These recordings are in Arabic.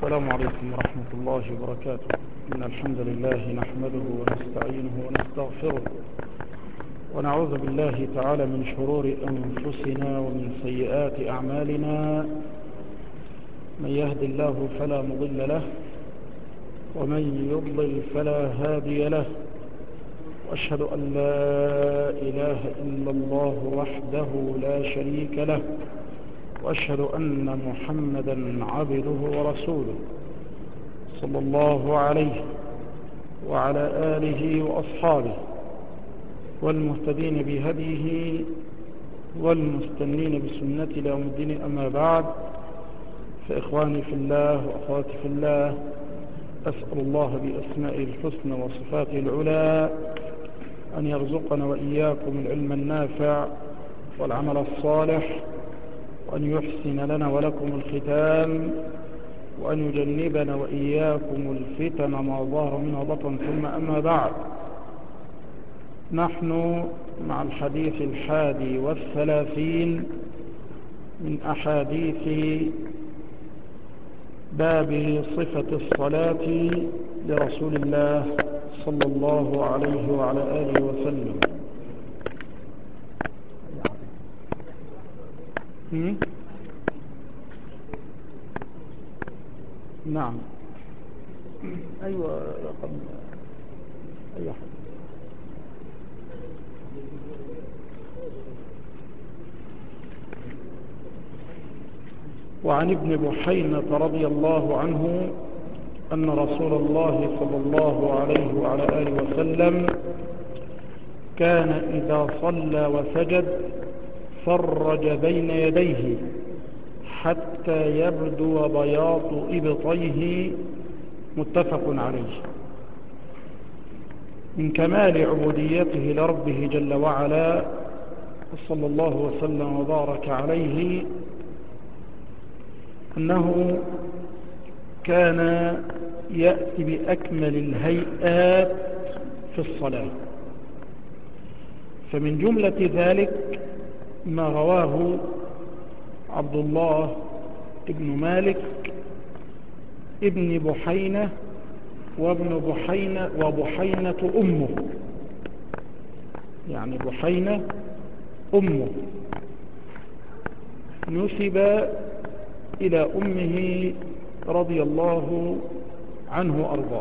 السلام عليكم ورحمة الله وبركاته. إن الحمد لله نحمده ونستعينه ونستغفره ونعوذ بالله تعالى من شرور أنفسنا ومن سيئات أعمالنا. من يهد الله فلا مضل له ومن يضلل فلا هادي له، وأشهد أن لا إله إلا الله وحده لا شريك له، وأشهد أن محمدا عبده ورسوله صلى الله عليه وعلى آله وأصحابه والمهتدين بهديه والمستنين بسنته إلى يوم الدين. أما بعد، فإخواني في الله وأخواتي في الله، أسأل الله بأسمائه الحسنى وصفاته العلى أن يرزقنا وإياكم العلم النافع والعمل الصالح، وأن يحسن لنا ولكم الختام، وأن يجنبنا وإياكم الفتن ما ظهر منها بطن. ثم أما بعد، نحن مع الحديث 31 من أحاديث باب صفة الصلاة لرسول الله صلى الله عليه وعلى آله وسلم. نعم، أيوة، رقم أي حد. وعن ابن بحينة رضي الله عنه أن رسول الله صلى الله عليه وعلى آله وسلم كان إذا صلى وسجد فرج بين يديه حتى يبدو بياض إبطيه، متفق عليه. من كمال عبوديته لربه جل وعلا صلى الله وسلم وبارك عليه أنه كان يأتي بأكمل الهيئات في الصلاة. فمن جملة ذلك ما رواه عبد الله ابن مالك ابن بحينة وابن بحينة وبحينة أمه، يعني بحينة أمه نسب إلى أمه رضي الله عنه وأرضاه،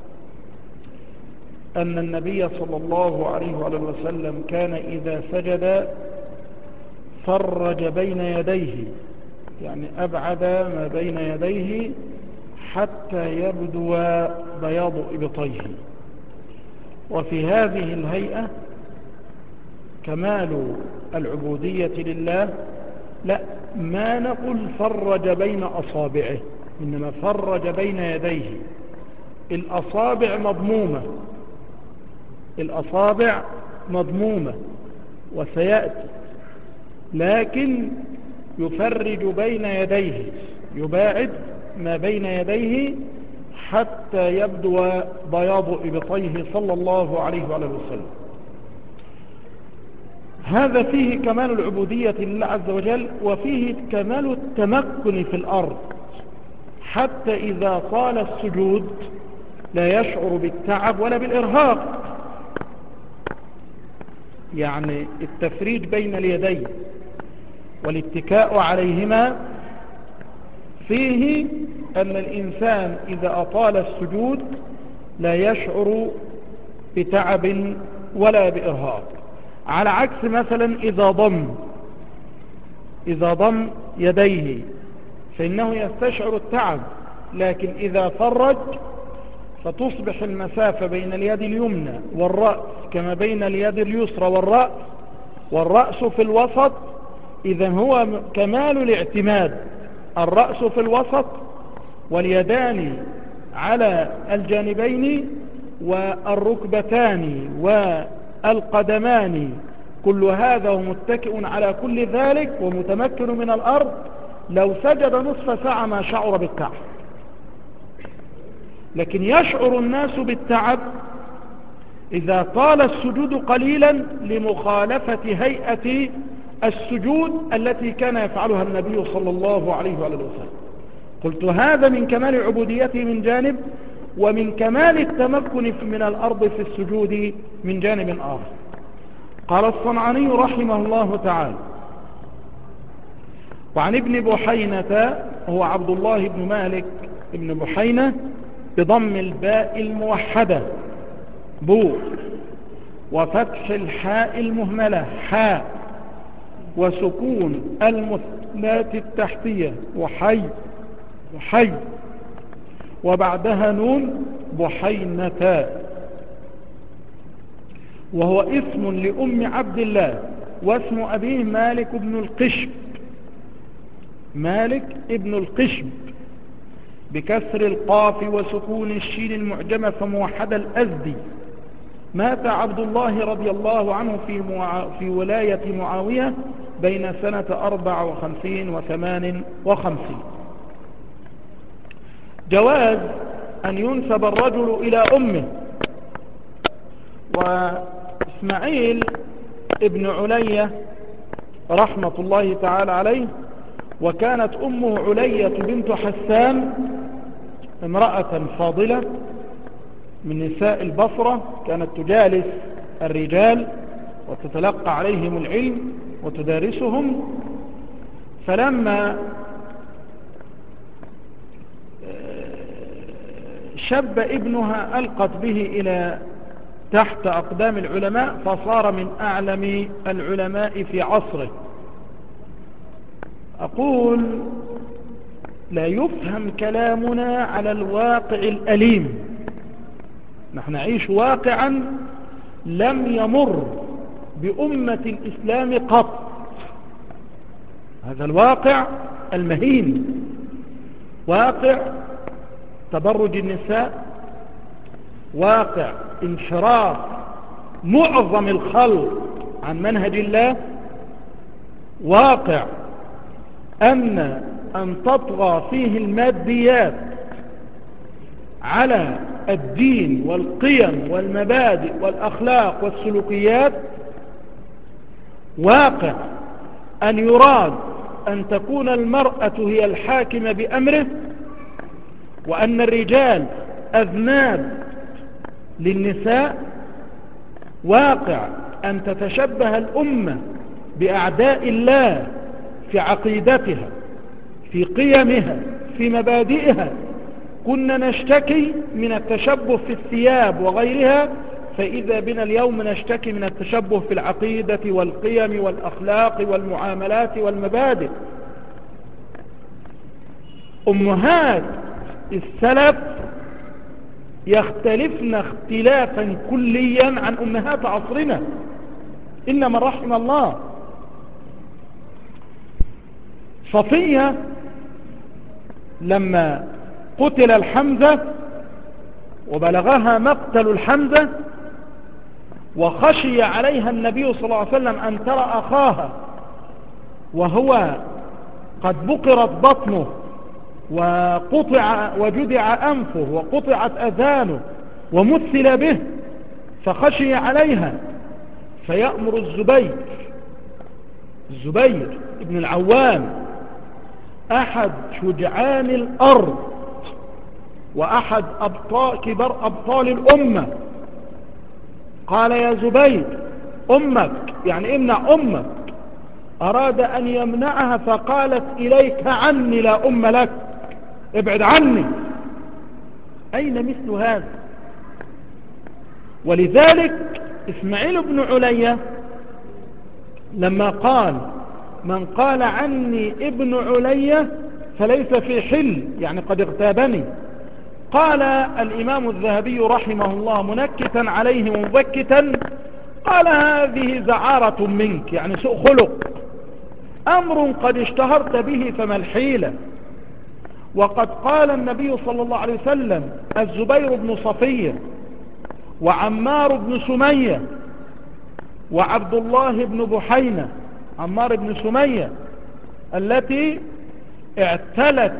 أن النبي صلى الله عليه وسلم كان إذا سجد فرج بين يديه، يعني أبعد ما بين يديه حتى يبدو بياض إبطيه. وفي هذه الهيئة كمال العبودية لله. لا، ما نقول فرج بين أصابعه، إنما فرج بين يديه. الأصابع مضمومة، الأصابع مضمومة وسيأتي، لكن يفرج بين يديه، يباعد ما بين يديه حتى يبدو بياض إبطيه صلى الله عليه وسلم. هذا فيه كمال العبودية لله عز وجل، وفيه كمال التمكن في الأرض، حتى إذا طال السجود لا يشعر بالتعب ولا بالإرهاق. يعني التفريج بين اليدين والاتكاء عليهما فيه أن الإنسان إذا أطال السجود لا يشعر بتعب ولا بإرهاق، على عكس مثلا إذا ضم يديه فإنه يستشعر التعب، لكن إذا فرج فتصبح المسافة بين اليد اليمنى والرأس كما بين اليد اليسرى والرأس في الوسط. إذن هو كمال الاعتماد، الرأس في الوسط واليدان على الجانبين والركبتان والقدمان، كل هذا ومتكئ على كل ذلك ومتمكن من الأرض. لو سجد نصف ساعة ما شعر بالتعب، لكن يشعر الناس بالتعب إذا طال السجود قليلا لمخالفة هيئة السجود التي كان يفعلها النبي صلى الله عليه وسلم. قلت هذا من كمال عبوديته من جانب، ومن كمال التمكن من الأرض في السجود من جانب آخر. قال الصنعاني رحمه الله تعالى: وعن ابن بحينة، هو عبد الله بن مالك ابن بحينة بضم الباء الموحدة بو، وفتح الحاء المهملة حاء، وسكون المثنات التحتية وحي وحي، وبعدها نون بحينة، وهو اسم لأم عبد الله، واسم أبيه مالك بن القشب، مالك ابن القشب بكسر القاف وسكون الشين المعجمة فموحد الأزدي. مات عبد الله رضي الله عنه في ولاية معاوية بين سنة 54 و 58. جواز أن ينسب الرجل إلى أمه. وإسماعيل ابن علية رحمة الله تعالى عليه، وكانت أمه علية بنت حسان امرأة فاضلة من نساء البصرة، كانت تجالس الرجال وتتلقى عليهم العلم وتدارسهم. فلما شب ابنها ألقت به إلى تحت أقدام العلماء، فصار من أعلم العلماء في عصره. أقول لا يفهم كلامنا على الواقع الأليم، نحن نعيش واقعا لم يمر بأمة الإسلام قط. هذا الواقع المهين، واقع تبرج النساء، واقع انحراف معظم الخلق عن منهج الله، واقع أن تطغى فيه الماديات على الدين والقيم والمبادئ والأخلاق والسلوكيات، واقع أن يراد أن تكون المرأة هي الحاكمة بأمره، وأن الرجال أذناب للنساء، واقع أن تتشبه الأمة بأعداء الله في عقيدتها، في قيمها، في مبادئها. كنا نشتكي من التشبه في الثياب وغيرها، فإذا بنا اليوم نشتكي من التشبه في العقيدة والقيم والأخلاق والمعاملات والمبادئ. أمهات السلف يختلفن اختلافا كليا عن أمهات عصرنا إلا من رحم الله. صفية لما قتل الحمزة وبلغها مقتل الحمزة وخشي عليها النبي صلى الله عليه وسلم أن ترى أخاها وهو قد بقرت بطنه وقطع وجدع أنفه وقطعت أذانه ومثل به، فخشي عليها فيأمر الزبير ابن العوام أحد شجعان الأرض وأحد كبار أبطال الأمة، قال يا زبير أمك، يعني امنع أمك. أراد أن يمنعها فقالت إليك عني لا أم لك، ابعد عني. أين مثل هذا؟ ولذلك إسماعيل بن علية لما قال من قال عني ابن علية فليس في حل، يعني قد اغتابني، قال الإمام الذهبي رحمه الله منكتا عليه ومبكتا، قال هذه زعارة منك، يعني سوء خلق، أمر قد اشتهرت به فما الحيلة. وقد قال النبي صلى الله عليه وسلم الزبير بن صفية وعمار بن سمية وعبد الله بن بحينة، عمار بن سمية التي اعتلت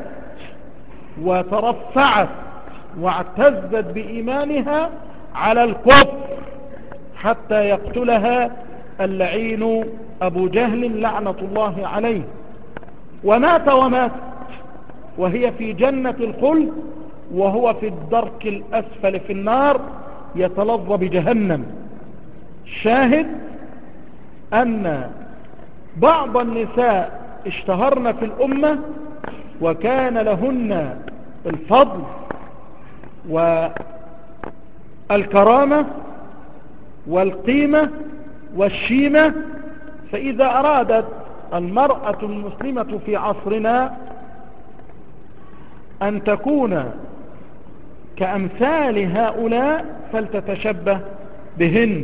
وترفعت واعتزت بإيمانها على الكفر حتى يقتلها اللعين أبو جهل لعنة الله عليه، ومات وهي في جنة الخلد وهو في الدرك الأسفل في النار يتلظى بجهنم. شاهد أن بعض النساء اشتهرن في الأمة وكان لهن الفضل والكرامة والقيمة والشيمة، فإذا أرادت المرأة المسلمة في عصرنا أن تكون كأمثال هؤلاء فلتتشبه بهن.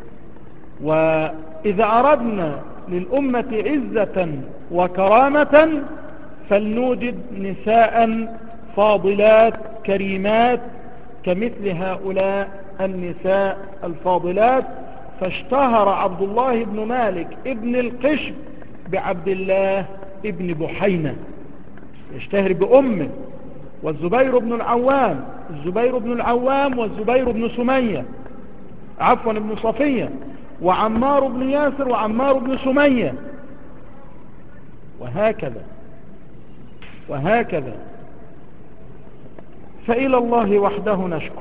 وإذا أردنا للأمة عزة وكرامة فلنوجد نساء فاضلات كريمات كمثل هؤلاء النساء الفاضلات. فاشتهر عبد الله بن مالك ابن القشم بعبد الله ابن بحينة، يشتهر بأمه. والزبير بن العوام، الزبير بن العوام والزبير بن سمية، عفوا ابن صفية، وعمار بن ياسر وعمار بن سمية، وهكذا. فإلى الله وحده نشكر.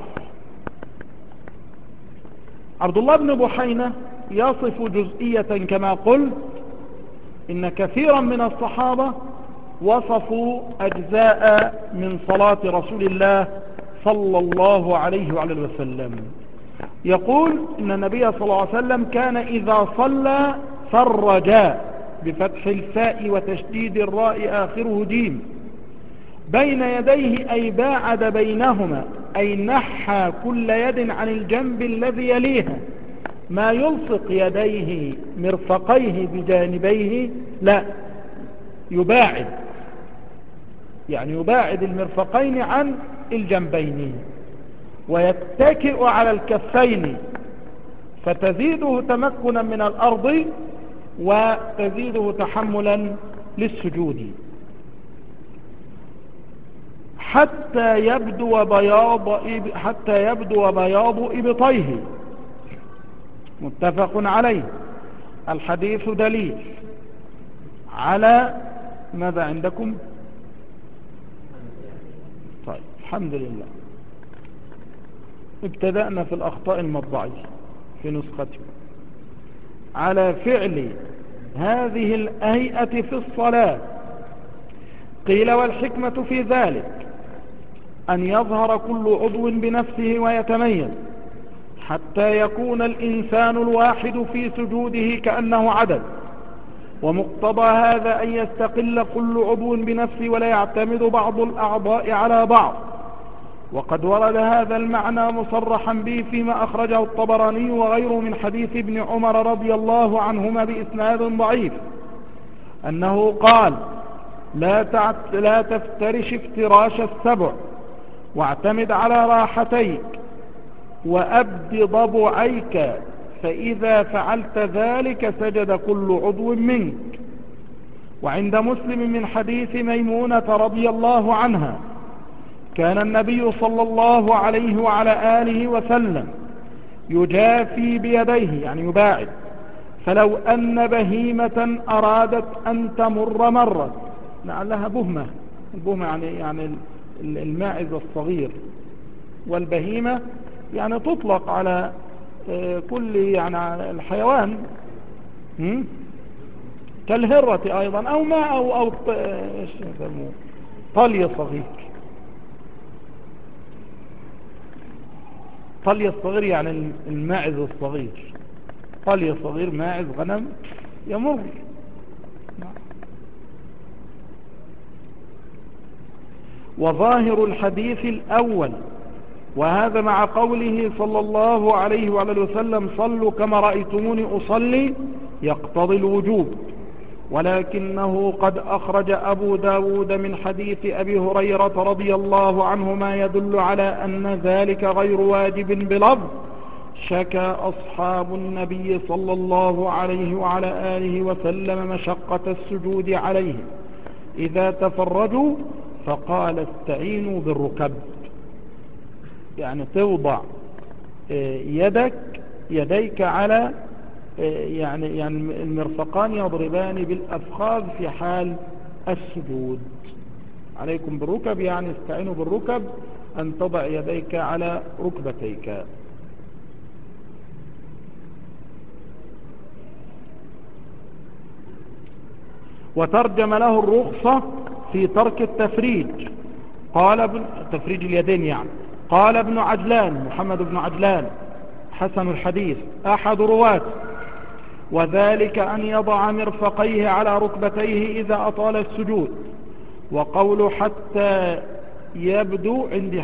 عبد الله بن بحينة يصف جزئية كما قلت إن كثيرا من الصحابة وصفوا أجزاء من صلاة رسول الله صلى الله عليه وعلى وسلم. يقول إن النبي صلى الله عليه وسلم كان إذا صلى فرج بفتح الفاء وتشديد الراء آخره جيم بين يديه، أي باعد بينهما، أي نحى كل يد عن الجنب الذي يليها، ما يلصق يديه مرفقيه بجانبيه، لا، يباعد، يعني يباعد المرفقين عن الجنبين، ويتكئ على الكفين فتزيده تمكنا من الأرض وتزيده تحملا للسجود، حتى يبدو بياض إبطيه. متفق عليه. الحديث دليل على ماذا عندكم؟ طيب الحمد لله. ابتدأنا في الأخطاء المطبعية في نسختي على فعل هذه الهيئة في الصلاة. قيل والحكمة في ذلك أن يظهر كل عضو بنفسه ويتميز حتى يكون الإنسان الواحد في سجوده كأنه عدد، ومقتضى هذا أن يستقل كل عضو بنفسه ولا يعتمد بعض الأعضاء على بعض. وقد ورد هذا المعنى مصرحا به فيما أخرجه الطبراني وغيره من حديث ابن عمر رضي الله عنهما بإسناد ضعيف أنه قال: لا تفترش افتراش السبع، واعتمد على راحتيك وأبد ضبعيك، فإذا فعلت ذلك سجد كل عضو منك. وعند مسلم من حديث ميمونة رضي الله عنها: كان النبي صلى الله عليه وعلى آله وسلم يجافي بيديه، يعني يباعد، فلو أن بهيمة أرادت أن تمر مرت، لعلها بهمة، البهمة يعني الماعز الصغير، والبهيمة يعني تطلق على كل يعني الحيوان كالهرة أيضا، أو ما أو طلي صغير. طلي الصغير يعني الماعز الصغير، طلي صغير ماعز غنم يمر. وظاهر الحديث الأول، وهذا مع قوله صلى الله عليه وعلى وسلم: صلوا كما رأيتموني أصلي، يقتضي الوجوب، ولكنه قد أخرج أبو داود من حديث أبي هريرة رضي الله عنه ما يدل على أن ذلك غير واجب بلفظ: شكى أصحاب النبي صلى الله عليه وعلى آله وسلم مشقة السجود عليه إذا تفرجوا، فقال: استعينوا بالركب، يعني توضع يديك على يعني المرفقان يضربان بالأفخاذ في حال السجود، عليكم بالركب يعني استعينوا بالركب، أن تضع يديك على ركبتيك. وترجم له الرخصة في ترك التفريج، تفريج اليدين يعني. قال ابن عجلان، محمد بن عجلان حسن الحديث أحد رواة، وذلك أن يضع مرفقيه على ركبتيه إذا أطال السجود. وقول حتى يبدو عندي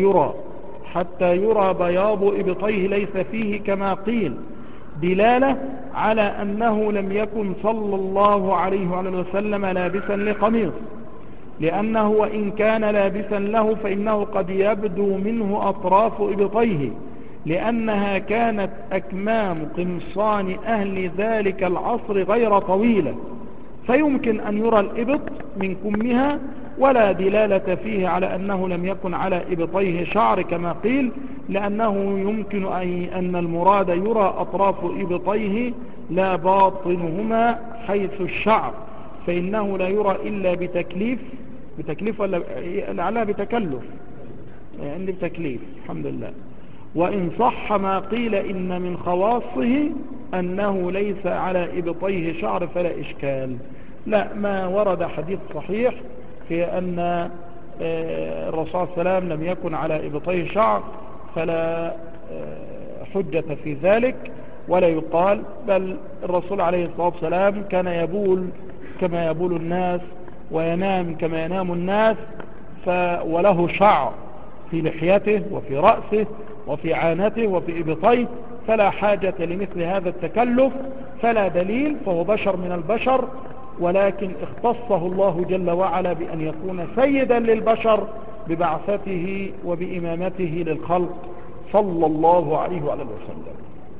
حتى يرى بياض إبطيه ليس فيه كما قيل، دلالة على أنه لم يكن صلى الله عليه وسلم لابسا لقميص، لأنه وإن كان لابسا له فإنه قد يبدو منه أطراف إبطيه، لأنها كانت أكمام قمصان أهل ذلك العصر غير طويلة، فيمكن أن يرى الإبط من كمها، ولا دلالة فيه على أنه لم يكن على إبطيه شعر كما قيل، لأنه يمكن أن المراد يرى أطراف إبطيه لا باطنهما حيث الشعر، فإنه لا يرى إلا بتكليف ولا لعلها بتكلف، عندي بتكليف الحمد لله. وإن صح ما قيل إن من خواصه أنه ليس على إبطيه شعر فلا إشكال. لا، ما ورد حديث صحيح في أن الرسول صلى الله عليه وسلم لم يكن على إبطيه شعر، فلا حجة في ذلك ولا يقال، بل الرسول عليه الصلاة والسلام كان يبول كما يبول الناس، وينام كما ينام الناس، وله شعر في لحيته وفي رأسه وفي عانته وفي إبطيه، فلا حاجة لمثل هذا التكلف، فلا دليل، فهو بشر من البشر، ولكن اختصه الله جل وعلا بأن يكون سيدا للبشر ببعثته وبإمامته للخلق صلى الله عليه وسلم.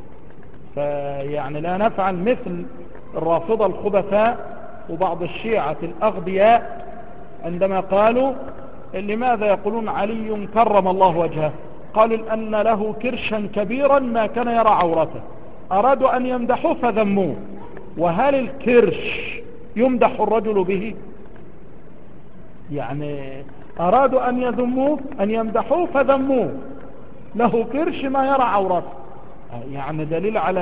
فيعني لا نفعل مثل الرافضة الخبثاء وبعض الشيعة الأغبياء عندما قالوا لماذا يقولون علي كرم الله وجهه؟ قالوا أن له كرشا كبيرا ما كان يرى عورته، أرادوا أن يمدحوه فذموه. وهل الكرش يمدح الرجل به؟ يعني أرادوا أن يذموه، أن يمدحوه فذموه، له كرش ما يرى عورته، يعني دليل على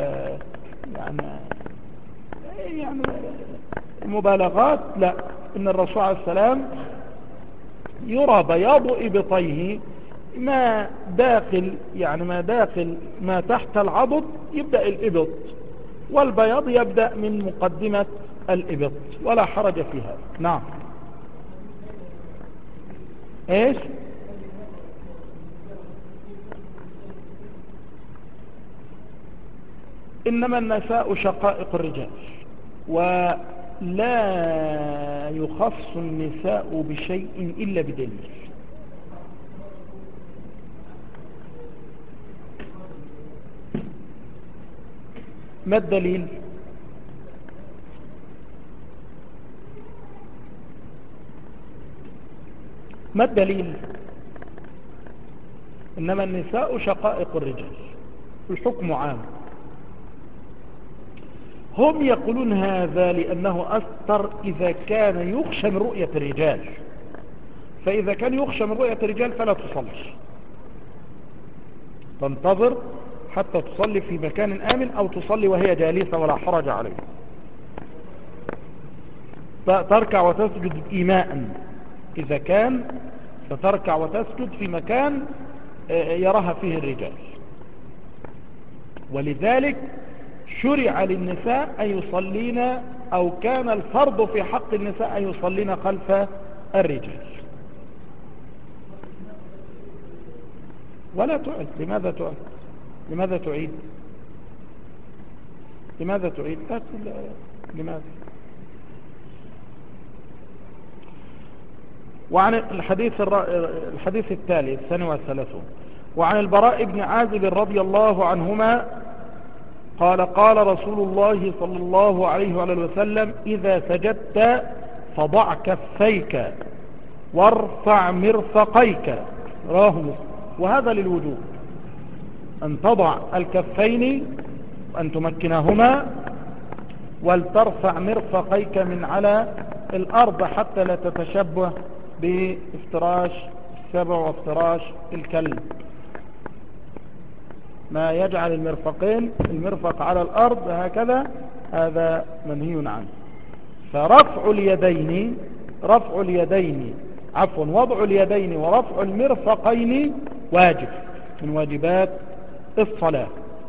يعني مبالغات. لا، إن الرسول عليه السلام يرى بياض إبطيه ما داخل، يعني ما تحت العضد يبدأ الإبط، والبياض يبدأ من مقدمة الإبط، ولا حرج في هذا. نعم. ايش؟ إنما النساء شقائق الرجال، ولا يخص النساء بشيء إلا بدليل. ما الدليل؟ ما الدليل؟ إنما النساء شقائق الرجال، الحكم عام. هم يقولون هذا لأنه أستر إذا كان يخشى من رؤية الرجال، فإذا كان يخشى من رؤية الرجال فلا تصلي، تنتظر حتى تصلي في مكان آمن، أو تصلي وهي جالسة ولا حرج عليه، تركع وتسجد إيماء. إذا كان فتركع وتسجد في مكان يراها فيه الرجال. ولذلك شرع للنساء أن يصلين، أو كان الفرض في حق النساء أن يصلين خلف الرجال. ولا تعد. لماذا تعد؟ لماذا تعيد؟ لماذا تعيد؟ لماذا؟ وعن الحديث التالي 32، وعن البراء بن عازب رضي الله عنهما قال قال رسول الله صلى الله عليه وسلم إذا سجدت فضع كفيك وارفع مرفقيك، رواه مسلم. وهذا للوجوب، أن تضع الكفين أن تمكنهما، ولترفع مرفقيك من على الأرض حتى لا تتشبه بافتراش السبع وافتراش الكلب، ما يجعل المرفق على الأرض هكذا، هذا منهي عنه. فرفع اليدين وضع اليدين ورفع المرفقين واجب من واجبات الصلاة.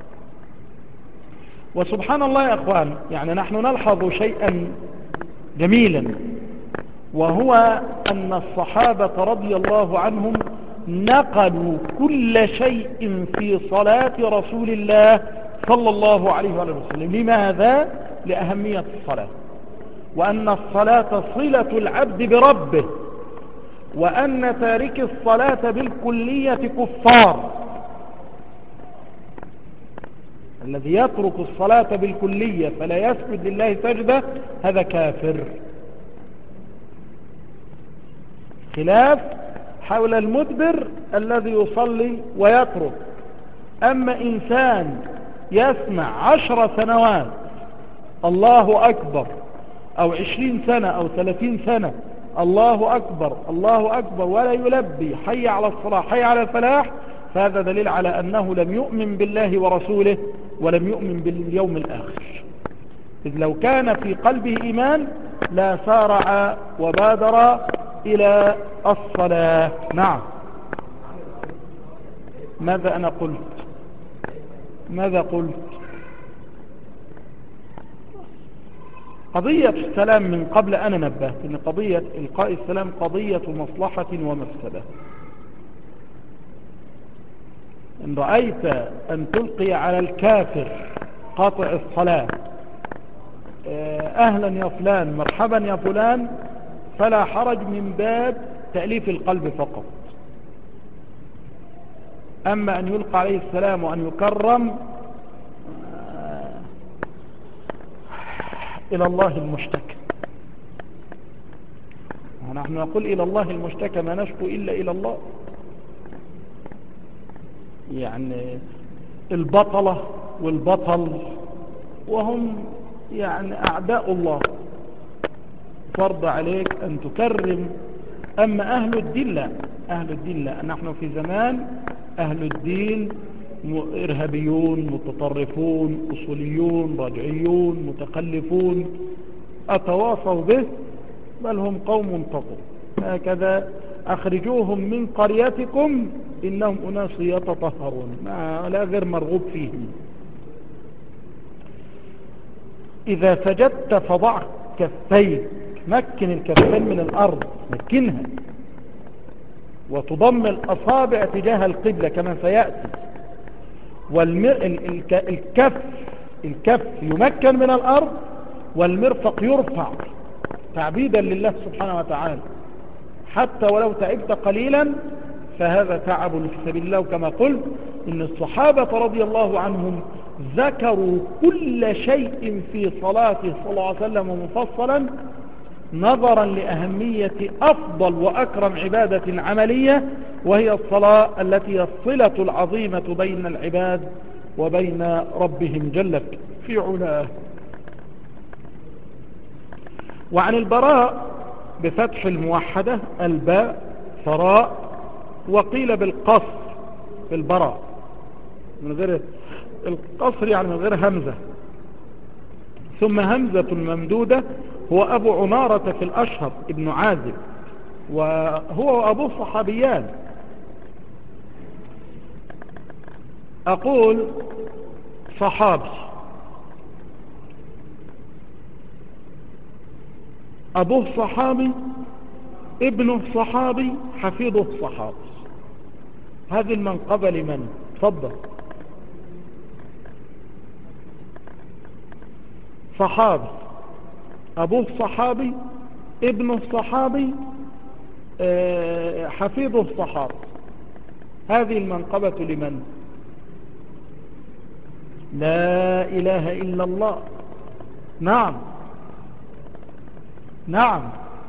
وسبحان الله يا أخوان، يعني نحن نلحظ شيئا جميلا، وهو أن الصحابة رضي الله عنهم نقلوا كل شيء في صلاة رسول الله صلى الله عليه وسلم. لماذا؟ لأهمية الصلاة، وأن الصلاة صلة العبد بربه، وأن تارك الصلاة بالكلية كفار. الذي يترك الصلاة بالكلية فلا يسجد لله سجدة هذا كافر. خلاف حول المدبر الذي يصلي ويترك. أما إنسان يسمع 10 سنوات الله أكبر، أو 20 سنة أو 30 سنة الله أكبر الله أكبر، ولا يلبي حي على الصلاة حي على الفلاح، فهذا دليل على أنه لم يؤمن بالله ورسوله ولم يؤمن باليوم الآخر. إذ لو كان في قلبه إيمان لا سارع وبادر إلى الصلاة. نعم. ماذا أنا قلت؟ قضية السلام من قبل أنا نبهت أن قضية إلقاء السلام قضية مصلحة ومفسدة. إن رأيت أن تلقي على الكافر قاطع الصلاة أهلا يا فلان مرحبا يا فلان، فلا حرج من باب تأليف القلب فقط. أما أن يلقى عليه السلام وأن يكرم إلى الله المشتكى. ونحن نقول إلى الله المشتكى، ما نشكو إلا إلى الله. يعني البطلة والبطل وهم يعني أعداء الله، فرض عليك أن تكرم. أما أهل الدين لا، أهل الدين لا. نحن في زمان أهل الدين إرهابيون متطرفون أصوليون رجعيون متخلفون أتواصوا به، بل هم قوم طغوا. هكذا أخرجوهم من قريتكم إنهم أناس يتطهرون، لا غير مرغوب فيهم. إذا سجدت فضع كفيك، مكن الكفين من الأرض، مكنها، وتضم الأصابع تجاه القبلة كما سيأتي. الكف يمكن من الأرض، والمرفق يرفع تعبيدا لله سبحانه وتعالى، حتى ولو تعبت قليلا فهذا تعب في سبيل الله. وكما قلت إن الصحابة رضي الله عنهم ذكروا كل شيء في صلاته صلى الله عليه وسلم مفصلا، نظرا لأهمية أفضل وأكرم عبادة عملية، وهي الصلاة التي هي الصلة العظيمة بين العباد وبين ربهم جل في علاه. وعن البراء بفتح الموحدة الباء فراء، وقيل بالقصر في البراء من غير القصر يعني من غير همزة، ثم همزة ممدودة. هو أبو عمارة في الأشهر ابن عازب، وهو وأبوه صحابيان. أقول صحابي، أبوه صحابي، ابنه صحابي، حفيده صحابي. هذه المنقبة لمن؟ تفضل. صحابي، أبوه صحابي، ابنه صحابي، حفيده صحابي. هذه المنقبة لمن؟ لا إله إلا الله. نعم نعم.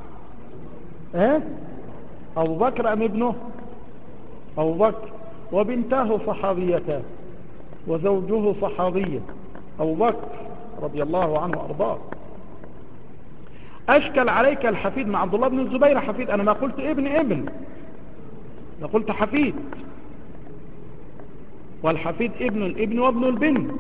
أبو بكر أم ابنه؟ أبو بكر، وبنتاه صحابيتان، وزوجه صحابية، أبو بكر رضي الله عنه وأرضاه. أشكل عليك الحفيد مع عبد الله بن الزبير حفيد، أنا ما قلت ابن، أنا قلت حفيد، والحفيد ابن الابن وابن البنت.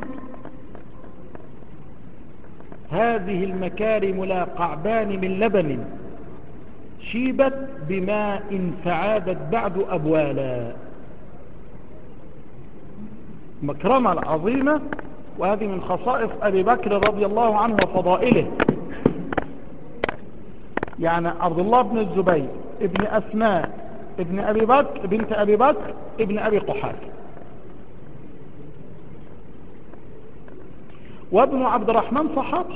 هذه المكارم لا قعبان من لبن شيبت بماء فعادت بعد أبوالا. مكرمة العظيمة، وهذه من خصائص أبي بكر رضي الله عنه وفضائله. يعني عبد الله بن الزبير ابن أسماء ابن أبي بكر بنت أبي بكر ابن أبي قحافة، وابن عبد الرحمن صحابي،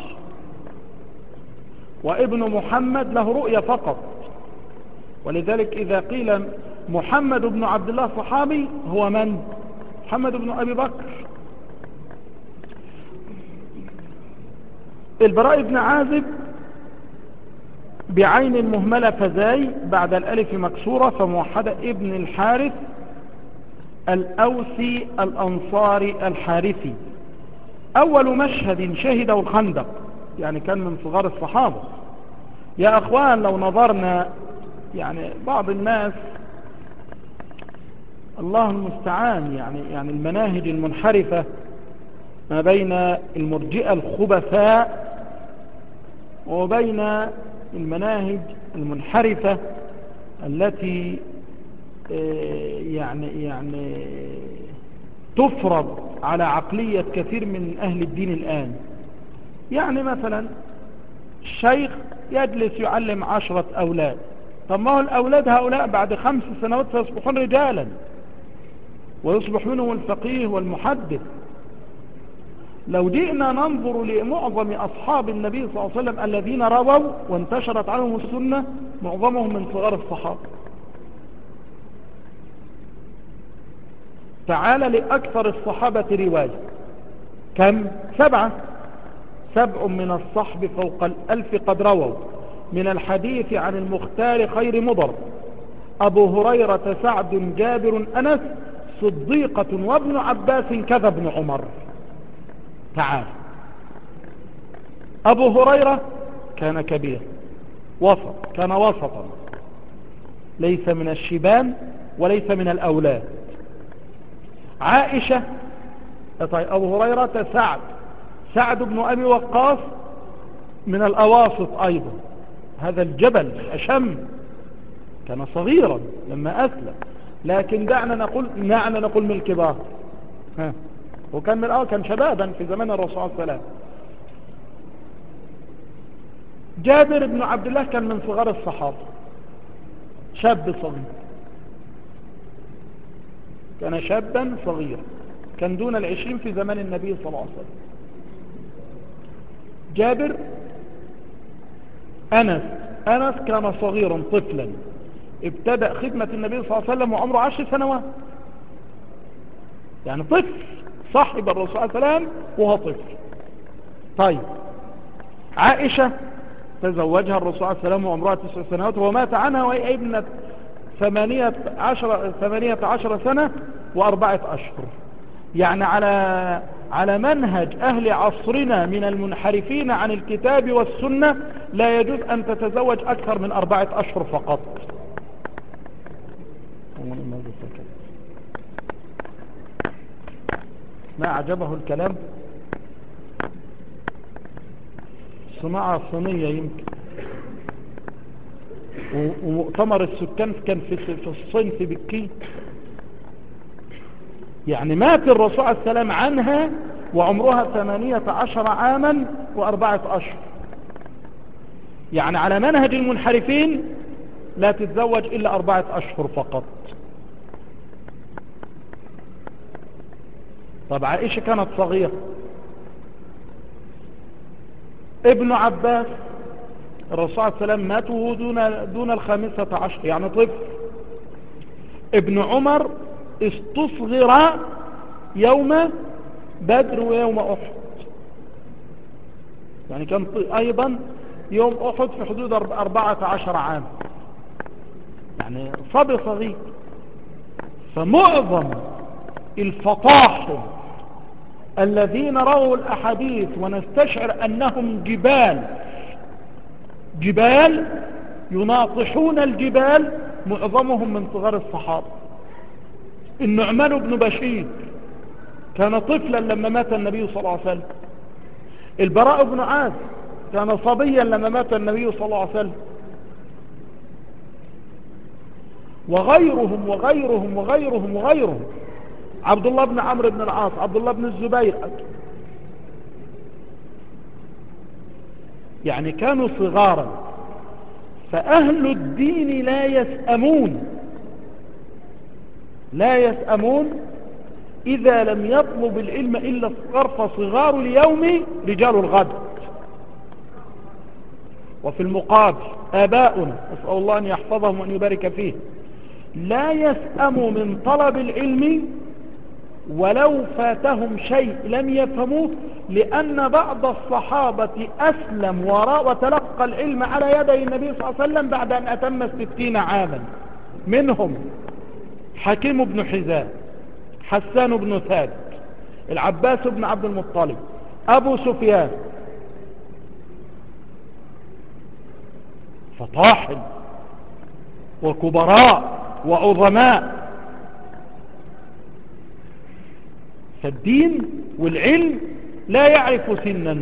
وابن محمد له رؤية فقط، ولذلك إذا قيل محمد بن عبد الله صحابي هو من؟ محمد بن أبي بكر. البراء بن عازب بعين مهملة فزاي بعد الألف مكسورة فموحدة ابن الحارث الأوسي الأنصاري الحارثي، أول مشهد شهده الخندق، يعني كان من صغار الصحابة. يا أخوان لو نظرنا، يعني بعض الناس الله المستعان، يعني المناهج المنحرفة ما بين المرجئة الخبثاء وبين المناهج المنحرفة التي يعني تفرض على عقلية كثير من أهل الدين الآن. يعني مثلا الشيخ يجلس يعلم 10 أولاد، طب ما هو الأولاد هؤلاء بعد 5 سنوات سيصبحون رجالا ويصبح منهم الفقيه والمحدث. لو جئنا ننظر لمعظم أصحاب النبي صلى الله عليه وسلم الذين رووا وانتشرت عنهم السنة معظمهم من صغار الصحابة. تعال لأكثر الصحابة رواية، كم؟ 7 من الصحب فوق 1000 قد رووا من الحديث عن المختار خير مضر، أبو هريرة سعد جابر أنس صديقة وابن عباس كذا ابن عمر. تعال، أبو هريرة كان كبير وسط، كان وسطا، ليس من الشبان وليس من الأولاد. عائشة، طيب أبو هريرة سعد بن أبي وقاص من الأواسط أيضا، هذا الجبل الأشم، كان صغيرا لما أسلم، لكن دعنا نقول من الكبار، وكان من الأول كان شبابا في زمان الرسول صلى الله عليه وسلم. جابر بن عبد الله كان من صغار الصحابة، شاب صغير، كان شابا صغيرا، كان دون 20 في زمان النبي صلى الله عليه وسلم. جابر. أنس كان صغيرا طفلا، ابتدأ خدمة النبي صلى الله عليه وسلم وعمره 10 سنوات، يعني طفل صاحب الرسول صلى الله عليه وسلم وهو طفل. طيب عائشة تزوجها الرسول صلى الله عليه وسلم وعمرها 9 سنوات ومات عنها وهي ابنة 18 سنة و4 أشهر. يعني على منهج أهل عصرنا من المنحرفين عن الكتاب والسنة لا يجوز أن تتزوج أكثر من 4 أشهر فقط. ما أعجبه الكلام، صناعة صينية يمكن، ومؤتمر السكان كان في الصين في بكين. يعني مات الرسول عليه السلام عنها وعمرها 18 عاما و4 أشهر. يعني على منهج المنحرفين لا تتزوج إلا 4 أشهر فقط. طب عائشة كانت صغيرة. ابن عباس الرسول عليه السلام مات وهو دون 15، يعني طفل. ابن عمر استصغر يوم بدر ويوم أحد، يعني كان أيضا يوم أحد في حدود 14 عام، يعني صبي صغير. فمعظم الفطاحل الذين رووا الأحاديث ونستشعر أنهم جبال جبال يناطحون الجبال، معظمهم من صغار الصحابة. النعمان بن بشير كان طفلا لما مات النبي صلى الله عليه وسلم. البراء بن عازب كان صبيا لما مات النبي صلى الله عليه وسلم. وغيرهم وغيرهم وغيرهم وغيرهم، عبد الله بن عمرو بن العاص، عبد الله بن الزبير، يعني كانوا صغارا. فأهل الدين لا يسأمون إذا لم يطلب العلم إلا الصغار، فصغار اليوم رجال الغد. وفي المقابل آباؤنا نسأل الله أن يحفظهم وأن يبارك فيه لا يسأموا من طلب العلم ولو فاتهم شيء لم يفهموه، لأن بعض الصحابة أسلم وتلقى العلم على يدي النبي صلى الله عليه وسلم بعد أن أتم 60 عاما. منهم حكيم بن حزام، حسان بن ثابت، العباس بن عبد المطلب، أبو سفيان. فطاحل وكبراء وعظماء. فالدين والعلم لا يعرف سنا،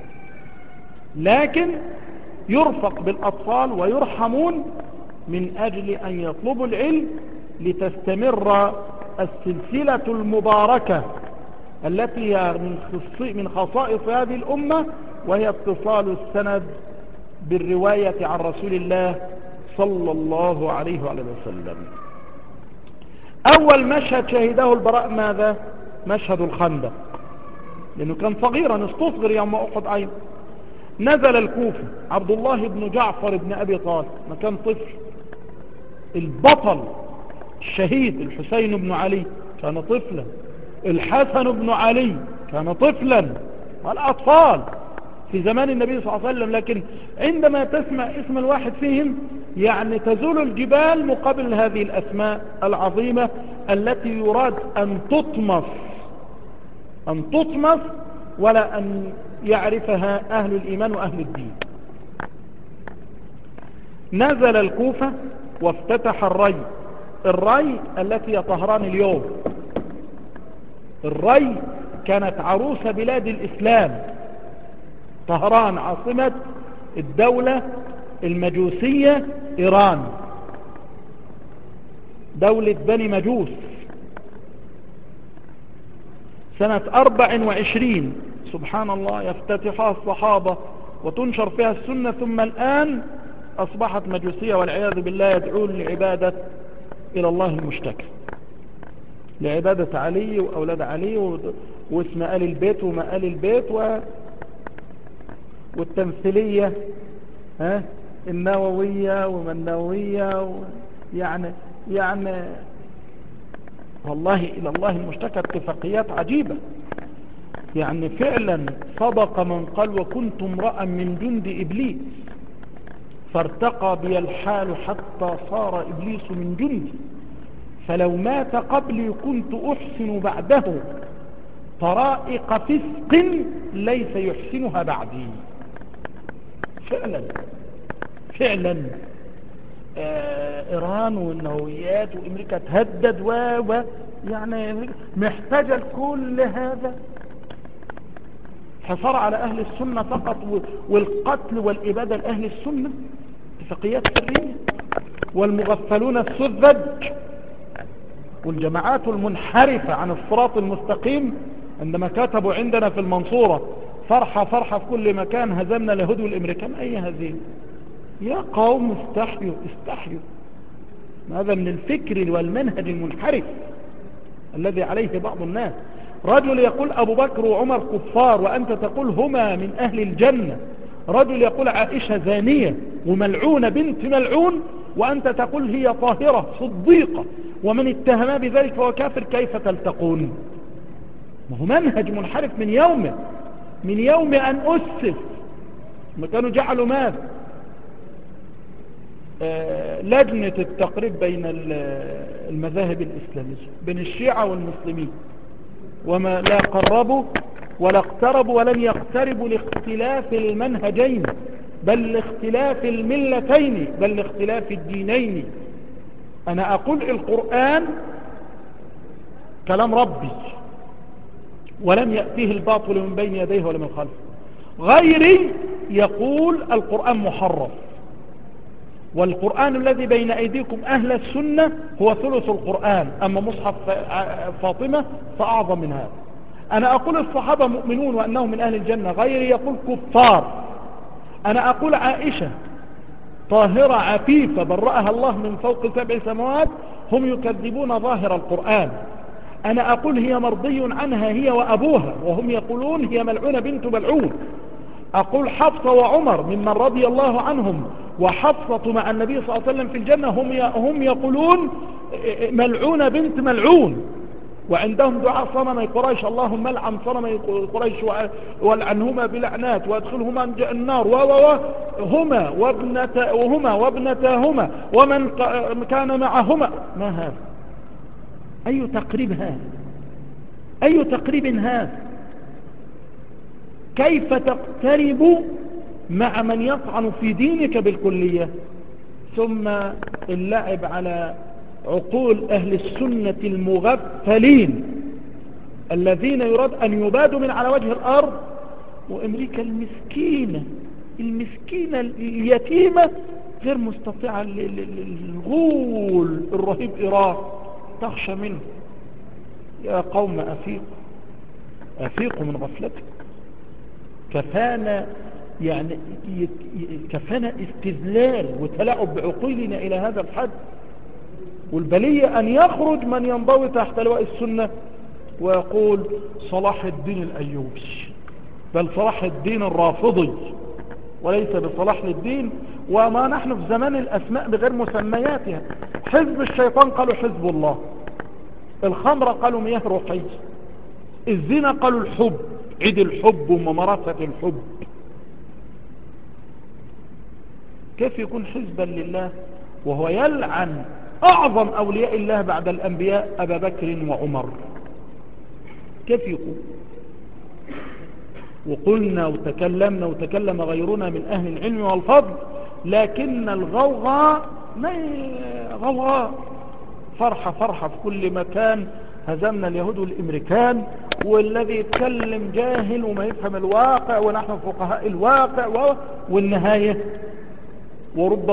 لكن يرفق بالأطفال ويرحمون من أجل أن يطلبوا العلم لتستمر السلسلة المباركة التي هي من خصائص هذه الأمة، وهي اتصال السند بالرواية عن رسول الله صلى الله عليه وآله وسلم. أول مشهد شهده البراء ماذا؟ مشهد الخندق، لأنه كان صغيرا، استصغر يوم أحد أيضا. نزل الكوفة عبد الله بن جعفر بن أبي طالب، ما كان طفل. البطل الشهيد الحسين بن علي كان طفلا. الحسن بن علي كان طفلا. والأطفال في زمان النبي صلى الله عليه وسلم، لكن عندما تسمع اسم الواحد فيهم يعني تزول الجبال مقابل هذه الأسماء العظيمة التي يراد أن تطمس ولا أن يعرفها أهل الإيمان وأهل الدين. نزل الكوفة وافتتح الري التي طهران اليوم. الري كانت عروس بلاد الإسلام. طهران عاصمة الدولة المجوسية إيران، دولة بني مجوس. سنة 24 سبحان الله يفتتحها الصحابة وتنشر فيها السنة، ثم الآن أصبحت مجوسية والعياذ بالله، يدعون لعبادة إلى الله المشتكى، لعبادة علي وأولاد علي واسم آل البيت وما آل البيت والتمثيلية النووية وما النووية يعني والله إلى الله المشتكى اتفاقيات عجيبة. يعني فعلا صدق من قال وكنت امرأ من جند إبليس فارتقى بي الحال حتى صار إبليس من جندي، فلو مات قبلي كنت أحسن بعده طرائق فسق ليس يحسنها بعدي. فعلا إيران والنوويات وأمريكا تهدد يعني محتاجة لكل هذا. حصار على أهل السنة فقط والقتل والإبادة لأهل السنة، اتفاقيات سرية. والمغفلون السذج والجماعات المنحرفة عن الصراط المستقيم عندما كتبوا عندنا في المنصورة فرحة في كل مكان هزمنا اليهود والأمريكان، أي هزيمة يا قوم؟ استحيوا. هذا من الفكر والمنهج المنحرف الذي عليه بعض الناس. رجل يقول أبو بكر وعمر كفار وأنت تقول هما من أهل الجنة. رجل يقول عائشة زانية وملعونة بنت ملعون وأنت تقول هي طاهرة صديقة، ومن اتهما بذلك فهو كافر. كيف تلتقون؟ ما هو منهج منحرف من يوم أن أسس. ما كانوا جعلوا ماذا؟ لجنة التقريب بين المذاهب الإسلامية، بين الشيعة والمسلمين، وما لا قربوا ولا اقتربوا ولن يقتربوا لاختلاف المنهجين. بل لاختلاف الملتين، بل لاختلاف الدينين. أنا أقول القرآن كلام ربي ولم يأتيه الباطل من بين يديه ولا من خلفه. غيري يقول القرآن محرف، والقرآن الذي بين أيديكم أهل السنة هو ثلث القرآن، أما مصحف فاطمة فأعظم من هذا. أنا أقول الصحابة مؤمنون وأنهم من أهل الجنة، غيري يقول كفار. أنا أقول عائشة طاهرة عفيفة برأها الله من فوق 7 سماوات، هم يكذبون ظاهر القرآن. أنا أقول هي مرضي عنها هي وأبوها، وهم يقولون هي ملعونة بنت ملعون. أقول حفصة وعمر ممن رضي الله عنهم، وحفصة مع النبي صلى الله عليه وسلم في الجنة، هم يقولون ملعونة بنت ملعون. وعندهم دعاء صنمي قريش، اللهم لعن صنمي قريش والعنهما بلعنات وادخلهما النار وهما وابنتاهما ومن كان معهما. ما هذا؟ أي تقريب هذا؟ أي تقريب هذا؟ كيف تقترب مع من يطعن في دينك بالكلية؟ ثم اللعب على عقول أهل السنة المغفلين الذين يراد أن يبادوا من على وجه الأرض، وأمريكا المسكينة اليتيمة غير مستطيعة، الغول الرهيب إيران تخشى منه. يا قوم أفيقوا من غفلتكم. كفانا استذلال وتلاعب بعقولنا إلى هذا الحد. والبلية أن يخرج من ينضوي تحت لواء السنة ويقول صلاح الدين الأيوبي، بل صلاح الدين الرافضي وليس بصلاح للدين. وما نحن في زمان الأسماء بغير مسمياتها. حزب الشيطان قالوا حزب الله، الخمر قالوا مياه روحية، الزنا قالوا الحب، عيد الحب وممارسة الحب. كيف يكون حزبا لله وهو يلعن أعظم أولياء الله بعد الأنبياء أبا بكر وعمر؟ كيف يكون؟ وقلنا وتكلمنا وتكلم غيرنا من أهل العلم والفضل، لكن الغوغاء غوغاء، فرحة في كل مكان، هزمنا اليهود والامريكان، والذي يتكلم جاهل وما يفهم الواقع، ونحن فقهاء الواقع، والنهاية ورب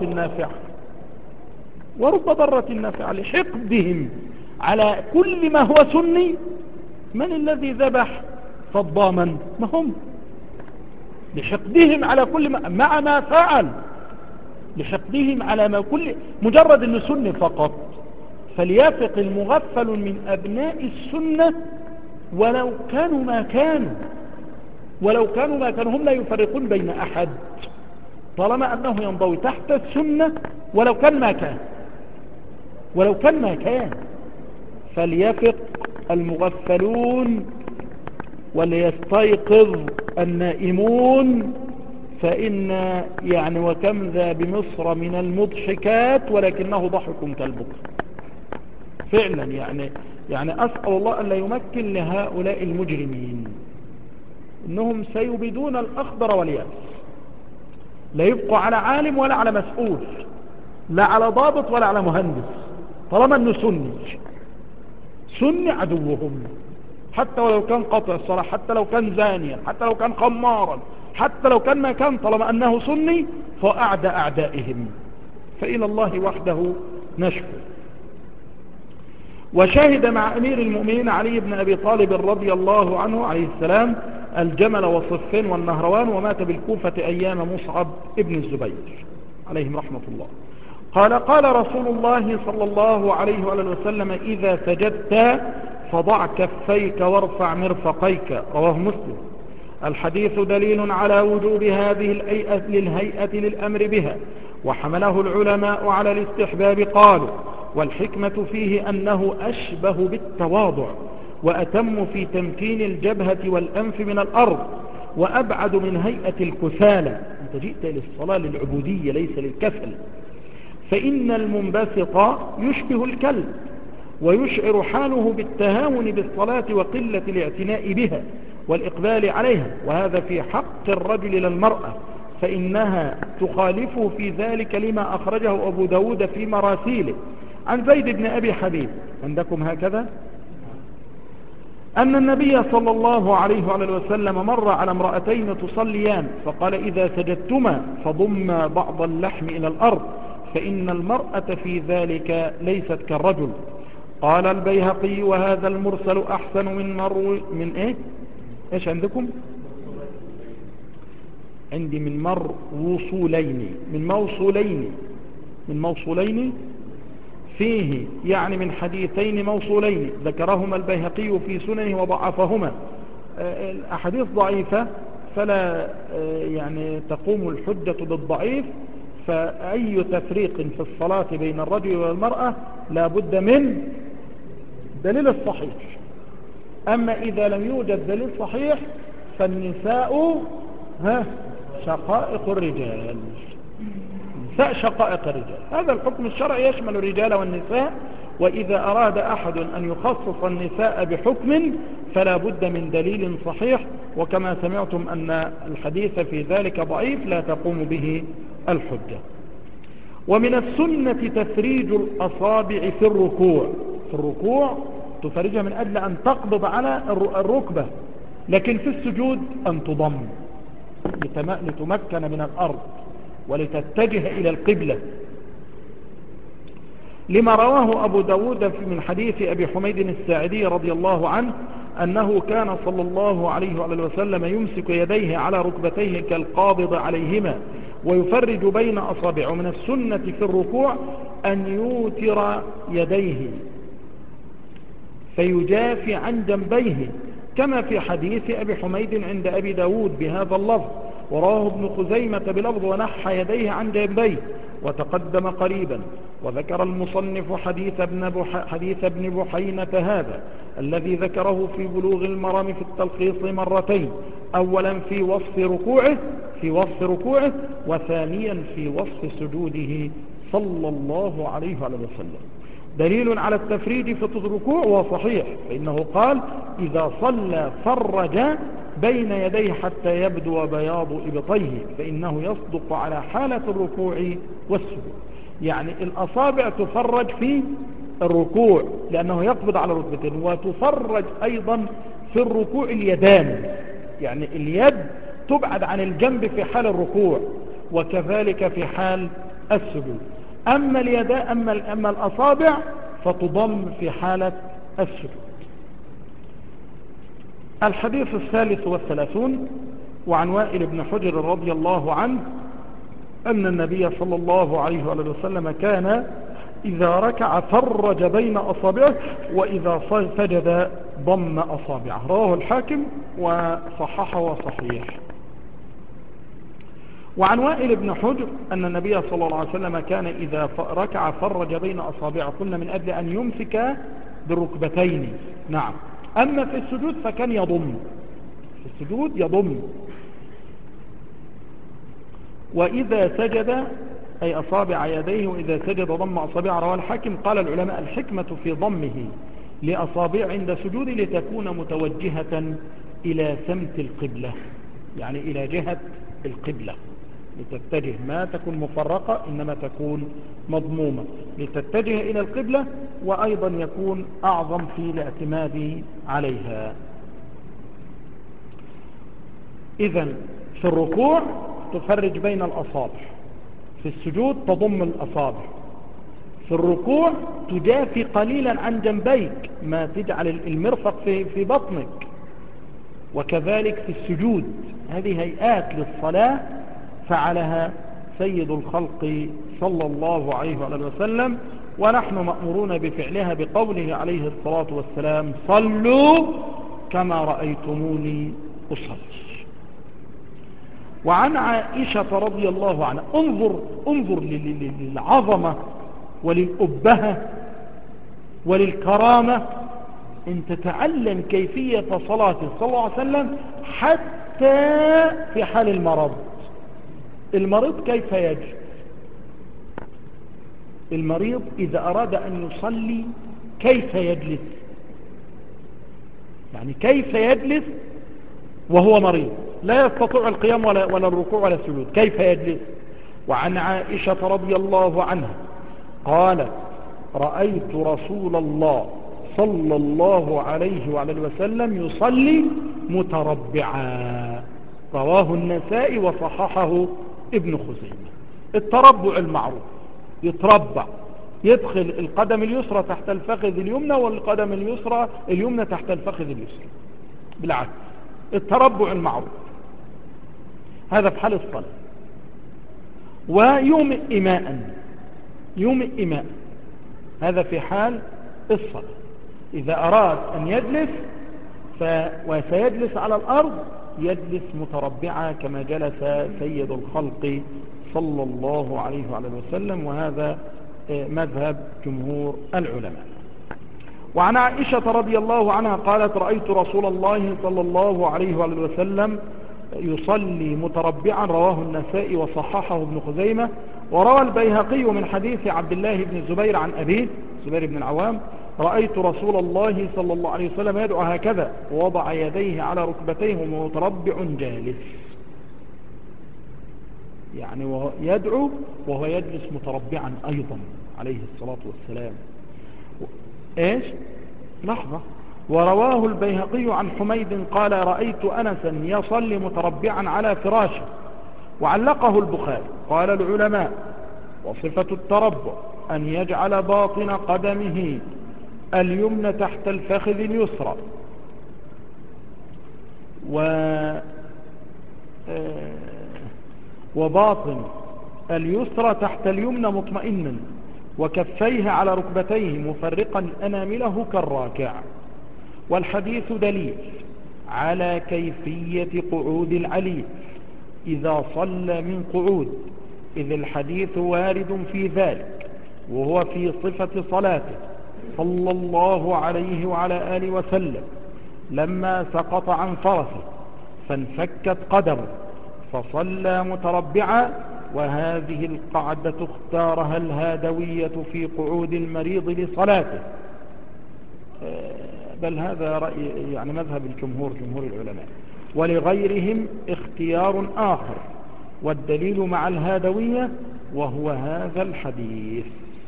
ضرة نافعة لحقدهم على كل ما هو سني. من الذي ذبح صداما؟ ما هم لحقدهم على كل مع ما فعل، لحقدهم على ما كل مجرد انه سني فقط. فليفق المغفل من أبناء السنة ولو كانوا ما كانوا هم لا يفرقون بين أحد، طالما أنه ينضوي تحت السنة ولو كان ما كان. فليفق المغفلون وليستيقظ النائمون، فإن وكم ذا بمصر من المضحكات ولكنه ضحك كالبكر. فعلا أسأل الله أن لا يمكن لهؤلاء المجرمين، إنهم سيبدون الأخضر واليابس، لا يبقوا على عالم ولا على مسؤول، لا على ضابط ولا على مهندس، طالما أنه سني عدوهم، حتى ولو كان قاطع الصلاة، حتى لو كان زانيا، حتى لو كان خمارا، حتى لو كان ما كان، طالما أنه سني فأعدى أعدائهم. فإلى الله وحده نشكو. وشهد مع أمير المؤمنين علي بن أبي طالب رضي الله عنه عليه السلام الجمل والصفين والنهروان، ومات بالكوفة أيام مصعب ابن الزبير عليهم رحمة الله. قال رسول الله صلى الله عليه وآله وسلم: إذا سجدت فضع كفيك وارفع مرفقيك. رواه مسلم. الحديث دليل على وجوب هذه الهيئة للأمر بها، وحمله العلماء على الاستحباب. قالوا: والحكمة فيه أنه أشبه بالتواضع، وأتم في تمكين الجبهة والأنف من الأرض، وأبعد من هيئة الكسالى. أنت جئت للصلاة للعبودية ليس للكسل. فإن المنبسط يشبه الكلب، ويشعر حاله بالتهاون بالصلاة وقلة الاعتناء بها والإقبال عليها، وهذا في حق الرجل للمرأة، فإنها تخالفه في ذلك لما أخرجه أبو داود في مراسيله عن زيد بن أبي حبيب عندكم هكذا أن النبي صلى الله عليه وسلم مر على امرأتين تصليان فقال إذا سجدتما فضم بعض اللحم إلى الأرض فإن المرأة في ذلك ليست كالرجل. قال البيهقي وهذا المرسل أحسن من إيه؟ إيش عندكم؟ عندي من موصولين فيه يعني من حديثين موصولين ذكرهما البيهقي في سننه وضعفهما. الأحاديث ضعيفة فلا يعني تقوم الحجة بالضعيف، فأي تفريق في الصلاة بين الرجل والمرأة لا بد من دليل الصحيح. أما إذا لم يوجد دليل صحيح فالنساء شقائق الرجال، نساء شقائق الرجال. هذا الحكم الشرعي يشمل الرجال والنساء، وإذا أراد أحد أن يخصص النساء بحكم فلا بد من دليل صحيح، وكما سمعتم أن الحديث في ذلك ضعيف لا تقوم به الحجة. ومن السنة تفريج الأصابع في الركوع تفرجها من أجل أن تقبض على الركبة، لكن في السجود أن تضم لتمكن من الأرض ولتتجه إلى القبلة، لما رواه أبو داود من حديث أبي حميد الساعدي رضي الله عنه أنه كان صلى الله عليه وسلم يمسك يديه على ركبتيه كالقابض عليهما ويفرج بين أصابعه. من السنة في الركوع أن يوتر يديه فيجافي عن جنبيه كما في حديث أبي حميد عند أبي داود بهذا اللفظ، وراه ابن خزيمة بلفظ ونحى يديه عن جنبيه وتقدم قريبا. وذكر المصنف حديث ابن بحينة هذا الذي ذكره في بلوغ المرام في التلخيص مرتين، أولا في وصف ركوعه وثانيا في وصف سجوده صلى الله عليه وسلم. دليل على التفريج في الركوع وصحيح، فإنه قال إذا صلى فرج بين يديه حتى يبدو بياض إبطيه، فإنه يصدق على حالة الركوع والسجود. يعني الأصابع تفرج في الركوع لأنه يقبض على ركبتين، وتفرج أيضا في الركوع اليدان، يعني اليد تبعد عن الجنب في حال الركوع وكذلك في حال السجود. أما الأصابع فتضم في حالة السجود. الحديث 33 وعن وائل بن حجر رضي الله عنه أن النبي صلى الله عليه وسلم كان إذا ركع فرج بين أصابعه وإذا سجد ضم أصابعه. رواه الحاكم وصححه وصحيح. وعن وائل بن حجر أن النبي صلى الله عليه وسلم كان إذا ركع فرج بين أصابعه، قلنا من أجل أن يمسك بالركبتين. نعم. أما في السجود فكان يضم وإذا سجد أي أصابع يديه، وإذا سجد ضم أصابعه. رواه الحاكم. قال العلماء الحكمة في ضمه لأصابع عند سجود لتكون متوجهة إلى سمت القبلة، يعني إلى جهة القبلة، لتتجه، ما تكون مفرقة إنما تكون مضمومة لتتجه إلى القبلة، وأيضا يكون أعظم في الاعتماد عليها. إذن في الركوع تفرج بين الأصابع، في السجود تضم الأصابع، في الركوع تجافي قليلا عن جنبيك ما تجعل المرفق في بطنك، وكذلك في السجود. هذه هيئات للصلاة فعلها سيد الخلق صلى الله عليه وسلم، ونحن مأمورون بفعلها بقوله عليه الصلاة والسلام صلوا كما رأيتموني أصلي. وعن عائشة رضي الله عنها، انظر للعظمة وللأبهة وللكرامة، ان تتعلم كيفية صلاته صلى الله عليه وسلم حتى في حال المريض كيف يجلس. المريض إذا أراد أن يصلي كيف يجلس، يعني كيف يجلس وهو مريض. لا يستطيع القيام ولا الركوع ولا السجود، كيف يجلس؟ وعن عائشة رضي الله عنها قالت رأيت رسول الله صلى الله عليه وعلى وسلم يصلي متربعا، رواه النسائي وصححه ابن خزيمة. التربع المعروف، يتربع، يدخل القدم اليسرى تحت الفخذ اليمنى والقدم اليمنى تحت الفخذ اليسرى، بالعكس، التربع المعروف هذا في حال الصلاة. ويومئ إماء هذا في حال الصلاة، إذا أراد أن يجلس وسيجلس على الأرض يجلس متربعا كما جلس سيد الخلق صلى الله عليه وعلى وسلم، وهذا مذهب جمهور العلماء. وعن عائشة رضي الله عنها قالت رأيت رسول الله صلى الله عليه وعلى وسلم يصلي متربعا، رواه النسائي وصححه ابن خزيمة. وروى البيهقي من حديث عبد الله بن الزبير عن أبيه زبير بن العوام رأيت رسول الله صلى الله عليه وسلم يدعو هكذا ووضع يديه على ركبتيه ومتربع جالس، يعني يدعو وهو يجلس متربعا أيضا عليه الصلاة والسلام. إيش؟ لحظة. ورواه البيهقي عن حميد قال رأيت أنسا يصلي متربعا على فراشه، وعلقه البخاري. قال العلماء وصفة التربع أن يجعل باطن قدمه اليمنى تحت الفخذ اليسرى وباطن اليسرى تحت اليمنى مطمئنا، وكفيه على ركبتيه مفرقا أنامله كالراكع. والحديث دليل على كيفية قعود العلي إذا صلى من قعود، إذ الحديث وارد في ذلك، وهو في صفة صلاته صلى الله عليه وعلى آله وسلم لما سقط عن فرسه فانفكت قدمه فصلى متربعا، وهذه القعدة اختارها الهادوية في قعود المريض لصلاته، بل هذا رأي يعني مذهب الجمهور جمهور العلماء. ولغيرهم اختيار آخر، والدليل مع الهادوية وهو هذا الحديث.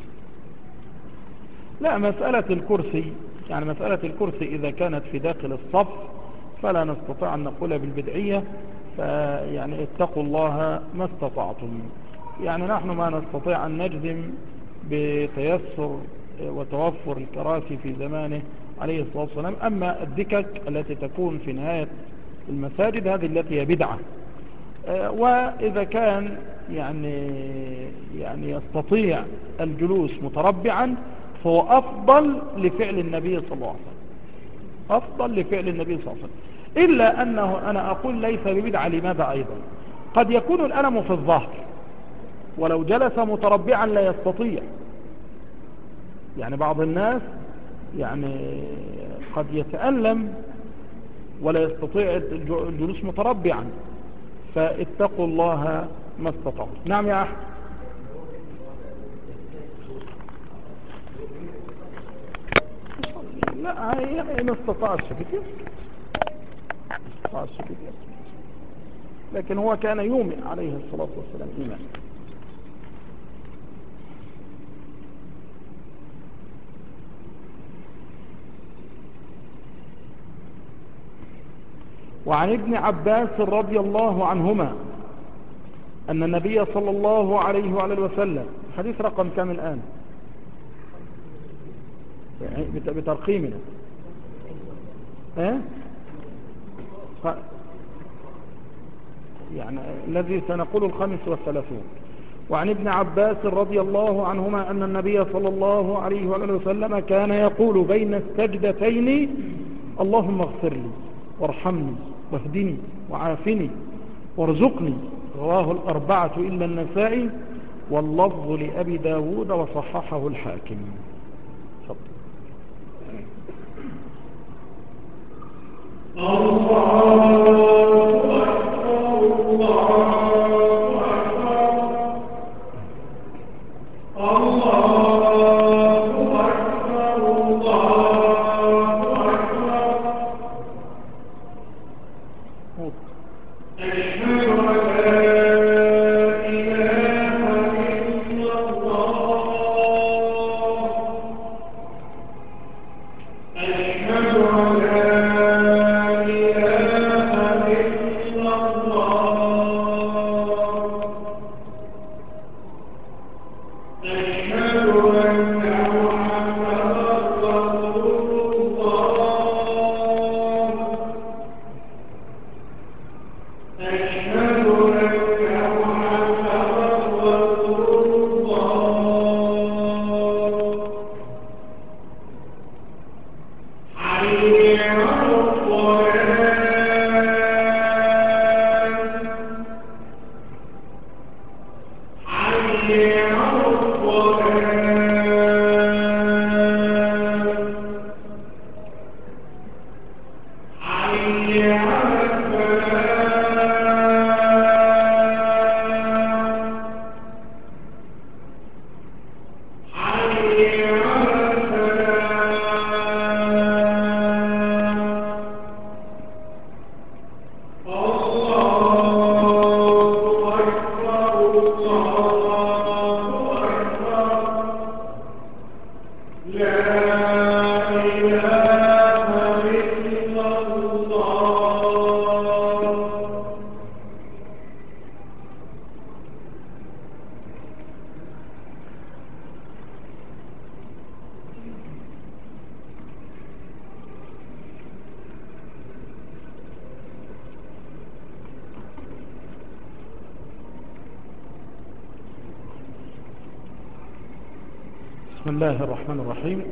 لا، مسألة الكرسي، يعني مسألة الكرسي إذا كانت في داخل الصف فلا نستطيع أن نقول بالبدعية، فيعني اتقوا الله ما استطعتم. يعني نحن ما نستطيع أن نجزم بتيسر وتوفر الكراسي في زمانه عليه الصلاة والسلام. أما الدكك التي تكون في نهاية المساجد هذه التي هي بدعة، وإذا كان يعني يستطيع الجلوس متربعا فهو أفضل لفعل النبي صلى الله عليه وسلم، أفضل لفعل النبي صلى الله عليه وسلم. إلا أنه أنا أقول ليس ببدعة. لماذا أيضا؟ قد يكون الألم في الظهر، ولو جلس متربعا لا يستطيع. يعني بعض الناس يعني قد يتألم ولا يستطيع الجلوس متربعا، فاتقوا الله ما استطعوا. نعم يا أحمد. لا، يعني ما استطاع السكت، لكن هو كان يومئ عليه الصلاة والسلام إيمان. وعن ابن عباس رضي الله عنهما أن النبي صلى الله عليه وعلى وسلم، حديث رقم كام الآن بترقيمنا؟ يعني الذي سنقول 35. وعن ابن عباس رضي الله عنهما أن النبي صلى الله عليه وعلى وسلم كان يقول بين السجدتين اللهم اغفر لي وارحمني واهدني وعافني وارزقني، رواه الأربعة إلا النسائي، واللفظ لأبي داود وصححه الحاكم. بسم الله الرحمن الرحيم.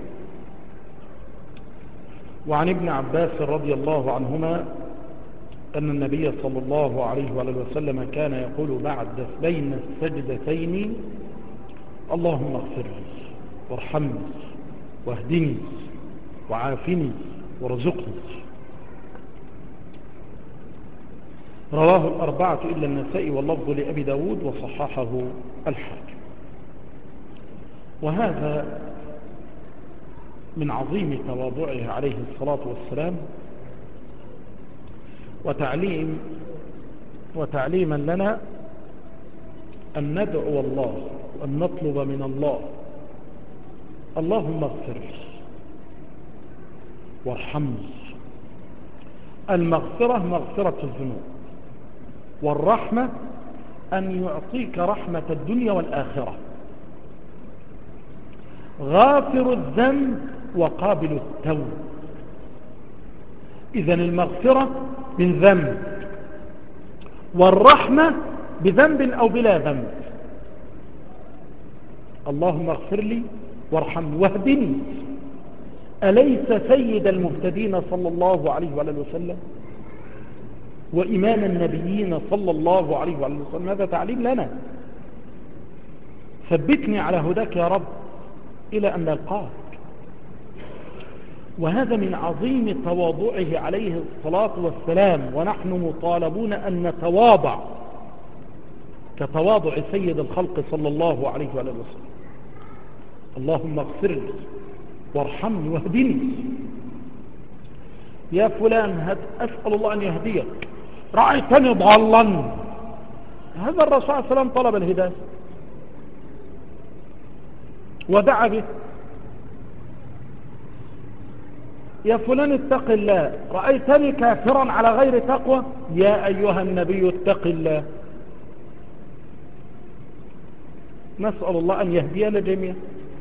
وعن ابن عباس رضي الله عنهما أن النبي صلى الله عليه وآله وسلم كان يقول بعد بين السجدتين: اللهم اغفر لي وارحمني واهدني وعافني وارزقني. رواه الأربعة إلا النسائي واللفظ لأبي داود وصححه الحاكم. وهذا من عظيم تواضعه عليه الصلاة والسلام وتعليما لنا أن ندعو الله وأن نطلب من الله: اللهم اغفر لي وارحمني. المغفرة مغفرة الذنوب، والرحمة أن يعطيك رحمة الدنيا والآخرة. غافر الذنب وقابل التوب. إذن المغفرة من ذنب، والرحمة بذنب أو بلا ذنب. اللهم اغفر لي وارحمني واهدني. أليس سيد المهتدين صلى الله عليه وآله وسلم وإمام النبيين صلى الله عليه وآله وسلم؟ هذا تعليم لنا. ثبتني على هداك يا رب إلى أن نلقاك. وهذا من عظيم تواضعه عليه الصلاة والسلام، ونحن مطالبون أن نتواضع كتواضع سيد الخلق صلى الله عليه وآله وسلم. اللهم اغفر لي وارحمني واهدني. يا فلان أسأل الله أن يهديك، رأيتني ضالا. هذا الرسول صلى الله عليه وسلم طلب الهداية ودعا به. يا فلان اتق الله، رأيتني كافرا على غير تقوى. يا أيها النبي اتق الله. نسأل الله أن يهدينا جميعا.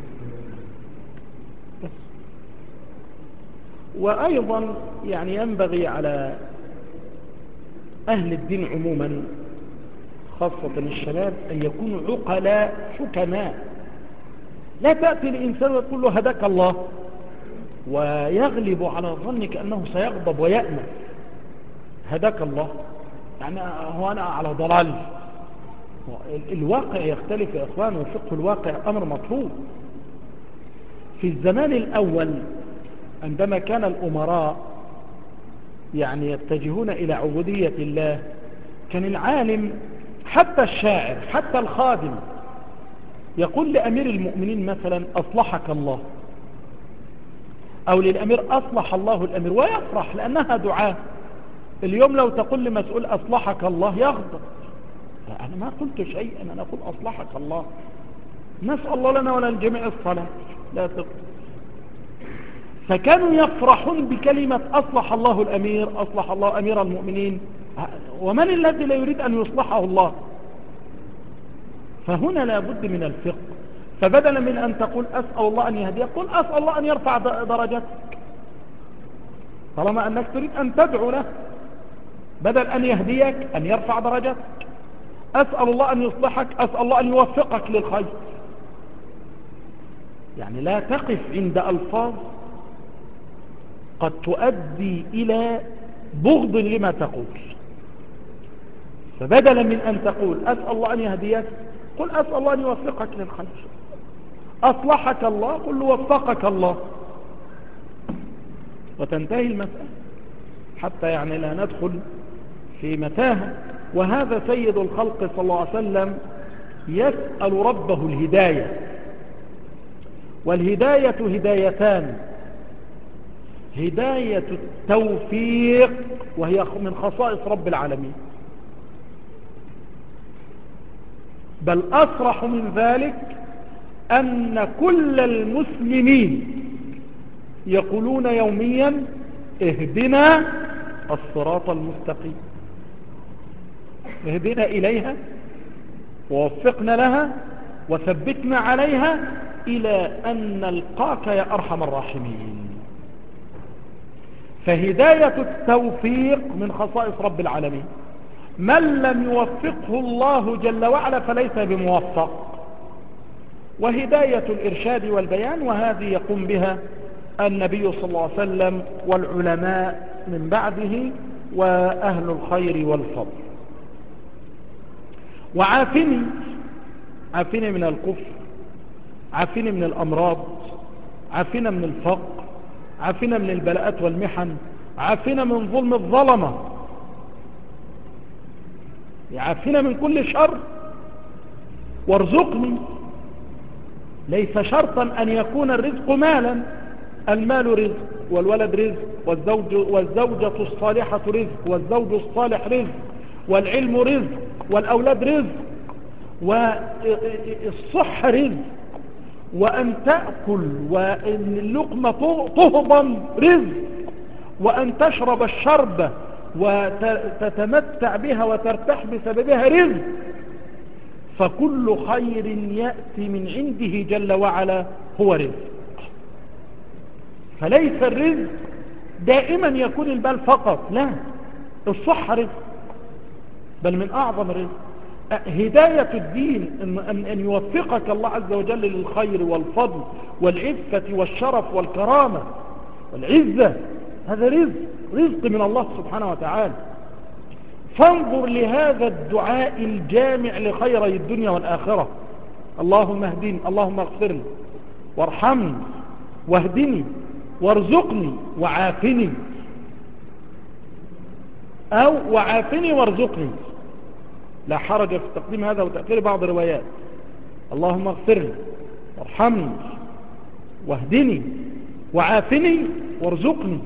وأيضا يعني ينبغي على أهل الدين عموما خاصة الشباب أن يكونوا عقلاء حكماء. لا تأتي الإنسان وتقول له هداك الله ويغلب على ظنك أنه سيغضب ويأمن. هداك الله يعني هو أنا على ضلال. الواقع يختلف يا إخوان، وفقه الواقع أمر مطلوب. في الزمان الأول عندما كان الأمراء يعني يتجهون إلى عبودية الله، كان العالم حتى الشاعر حتى الخادم يقول لأمير المؤمنين مثلا أصلحك الله، أو للأمير أصلح الله الأمير، ويفرح لأنها دعاء. اليوم لو تقول لمسؤول أصلحك الله يغضب. أنا ما قلت شيئا، أنا أقول أصلحك الله. نسأل الله لنا ولا الجميع الصلاة لا تقل. فكانوا يفرحون بكلمة أصلح الله الأمير، أصلح الله أمير المؤمنين. ومن الذي لا يريد أن يصلحه الله؟ فهنا لا بد من الفقه. فبدلا من أن تقول أسأل الله أن يهديك، قل أسأل الله أن يرفع درجتك، طالما أنك تريد أن تدعو له. بدل أن يهديك أن يرفع درجتك. أسأل الله أن يصلحك، أسأل الله أن يوفقك للخير. يعني لا تقف عند ألفاظ قد تؤدي إلى بغض لما تقول. فبدلا من أن تقول أسأل الله أن يهديك، قل أسأل الله أن يوفقك للخير. أصلحك الله، قل وفقك الله، وتنتهي المسألة، حتى يعني لا ندخل في متاهة. وهذا سيد الخلق صلى الله عليه وسلم يسأل ربه الهداية. والهداية هدايتان: هداية التوفيق، وهي من خصائص رب العالمين، بل أصرح من ذلك أن كل المسلمين يقولون يوميا اهدنا الصراط المستقيم، اهدنا إليها ووفقنا لها وثبتنا عليها إلى أن نلقاك يا أرحم الراحمين. فهداية التوفيق من خصائص رب العالمين. من لم يوفقه الله جل وعلا فليس بموفق. وهداية الإرشاد والبيان، وهذه يقوم بها النبي صلى الله عليه وسلم والعلماء من بعده وأهل الخير والفضل. وعافني، عافني من الكفر، عافني من الأمراض، عافنا من الفقر، عافنا من البلاءات والمحن، عافنا من ظلم الظلمة، عافنا من كل شر، وارزقني. ليس شرطا أن يكون الرزق مالا، المال رزق، والولد رزق، والزوجة الصالحة رزق، والزوج الصالح رزق، والعلم رزق، والأولاد رزق، والصح رزق، وأن تأكل وأن اللقمة تهضم رزق، وأن تشرب الشربة وتتمتع بها وترتاح بسببها رزق. فكل خير يأتي من عنده جل وعلا هو رزق. فليس الرزق دائما يكون المال فقط، لا، الصحة رزق، بل من أعظم الرزق. هداية الدين أن يوفقك الله عز وجل للخير والفضل والعفة والشرف والكرامة والعزة، هذا رزق، رزق من الله سبحانه وتعالى. فانظر لهذا الدعاء الجامع لخيري الدنيا والآخرة: اللهم اهدني، اللهم اغفر لي، وارحمني، واهدني، وارزقني، وعافني، أو وعافني وارزقني، لا حرج في تقديم هذا وتأخير بعض الروايات. اللهم اغفر لي، وارحمني، واهدني، وعافني، وارزقني،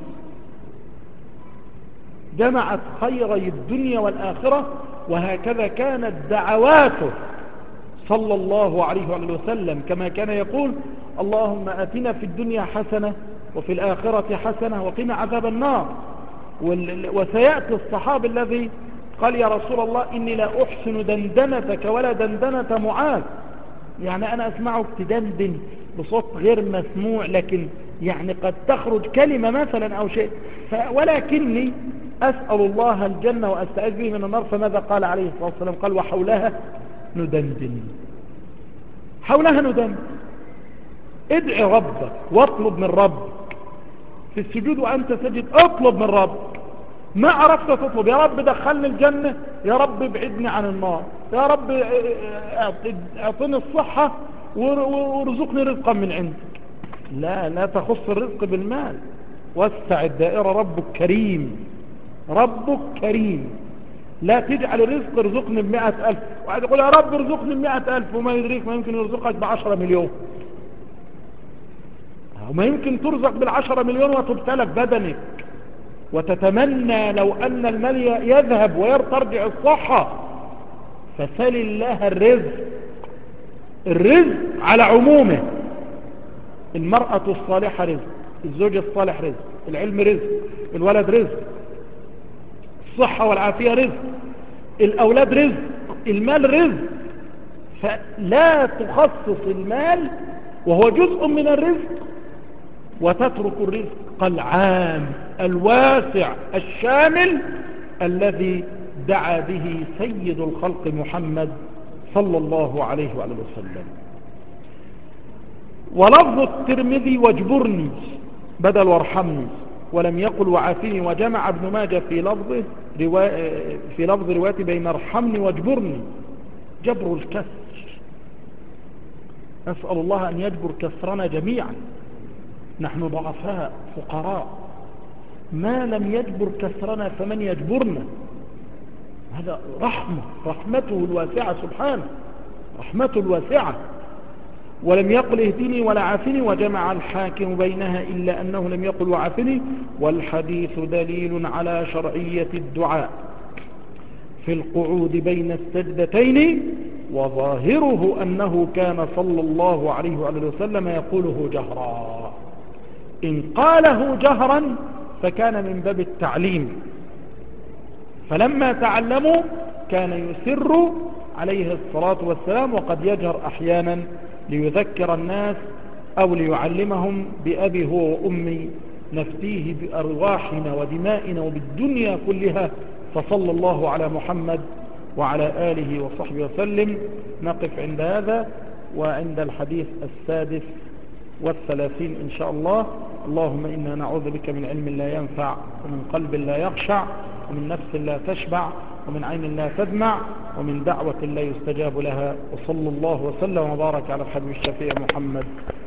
جمعت خيري الدنيا والآخرة. وهكذا كانت دعواته صلى الله عليه وسلم، كما كان يقول: اللهم آتنا في الدنيا حسنة وفي الآخرة حسنة وقنا عذاب النار. وسيأتي الصحابي الذي قال: يا رسول الله إني لا أحسن دندنتك ولا دندنة معاذ، يعني أنا أسمعك تدندن بصوت غير مسموع، لكن يعني قد تخرج كلمة مثلا أو شيء، ولكني أسأل الله الجنة وأستعيذ به من النار. فماذا قال عليه الصلاة والسلام؟ قال: وحولها ندندن، حولها ندندن. ادعي ربك واطلب من ربك في السجود وأنت سجد، اطلب من ربك. ما عرفت تطلب: يا رب دخلني الجنة، يا رب ابعدني عن النار، يا رب اعطني الصحة وارزقني رزقا من عندك. لا تخص الرزق بالمال، وسع الدائرة. ربك كريم، ربك كريم. لا تجعل الرزق ارزقني ب100,000، وعاد يقول: يا رب ارزقني ب100,000، وما يدريك ما يمكن يرزقك ب10 مليون، وما يمكن ترزق بال10 مليون وتبتلك بدنك وتتمنى لو أن المال يذهب وترجع الصحة. فسل الله الرزق، الرزق على عمومه. المرأة الصالحة رزق، الزوج الصالح رزق، العلم رزق، الولد رزق، الصحة والعافية رزق، الأولاد رزق، المال رزق. فلا تخصص المال وهو جزء من الرزق وتترك الرزق العام الواسع الشامل الذي دعا به سيد الخلق محمد صلى الله عليه وآله وسلم. ولفظ الترمذي: واجبرني بدل وارحمني، ولم يقل وعافني. وجمع ابن ماجه في لفظ رواية بين ارحمني واجبرني: جبر الكسر. نسأل الله أن يجبر كسرنا جميعا، نحن ضعفاء فقراء، ما لم يجبر كسرنا فمن يجبرنا؟ هذا رحمته الواسعة سبحانه، رحمته الواسعة. ولم يقل اهدني ولا عافني. وجمع الحاكم بينها إلا أنه لم يقل وعافني. والحديث دليل على شرعية الدعاء في القعود بين السجدتين، وظاهره أنه كان صلى الله عليه وسلم يقوله جهرا. إن قاله جهرا فكان من باب التعليم، فلما تعلموا كان يسر عليه الصلاة والسلام، وقد يجهر أحيانا ليذكر الناس أو ليعلمهم: بأبي هو وأمي نفتيه بأرواحنا ودمائنا وبالدنيا كلها. فصلى الله على محمد وعلى آله وصحبه وسلم. نقف عند هذا، وعند الحديث 36 إن شاء الله. اللهم إنا نعوذ بك من علم لا ينفع، ومن قلب لا يخشع، ومن نفس لا تشبع، ومن عين لا تدمع، ومن دعوة لا يستجاب لها. وصلى الله وسلم وبارك على الحبيب الشفيع محمد